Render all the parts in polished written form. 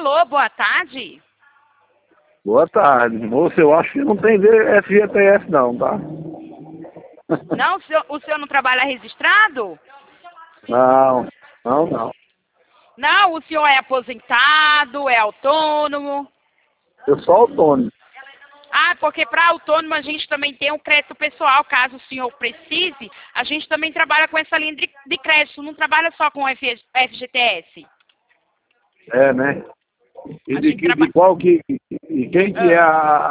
Alô, boa tarde. Boa tarde, moço. Eu acho que não tem FGTS não, tá? Não, o senhor não trabalha registrado? Não, não. Não, o senhor é aposentado, é autônomo? Eu sou autônomo. Ah, porque para autônomo a gente também tem um crédito pessoal, caso o senhor precise, a gente também trabalha com essa linha de crédito, não trabalha só com FGTS. É, né? E A gente de qual que... E quem que é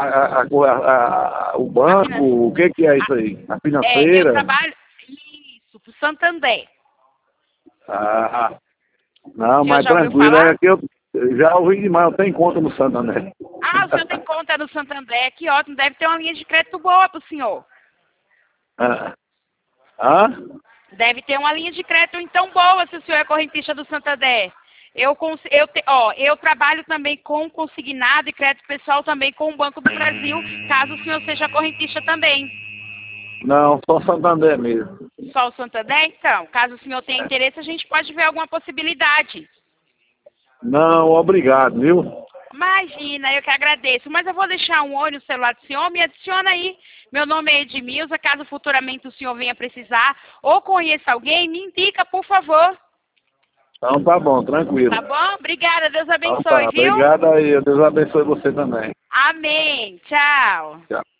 o banco? O que que é isso aí? A Eu financeira? trabalho, isso, pro Santander. Ah, O não, senhor mas já ouviu tranquilo. falar? É que eu já ouvi demais. Eu tenho conta no Santander. Ah, o senhor tem conta no Santander, que ótimo, deve ter uma linha de crédito boa pro senhor. Ah, ah? Deve ter uma linha de crédito então boa se o senhor é correntista do Santander. Eu trabalho também com consignado e crédito pessoal também com o Banco do Brasil, caso o senhor seja correntista também. Não, só Santander mesmo. Só o Santander, então. Caso o senhor tenha interesse, a gente pode ver alguma possibilidade. Não, obrigado, viu? Imagina, eu que agradeço. Mas eu vou deixar um olho no celular do senhor, me adiciona aí. Meu nome é Edmilza, caso futuramente o senhor venha precisar ou conheça alguém, me indica, por favor. Então tá bom, tranquilo. Tá bom? Obrigada, Deus Então abençoe, tá, viu? obrigado aí. Deus abençoe você também. Amém. Tchau. Tchau.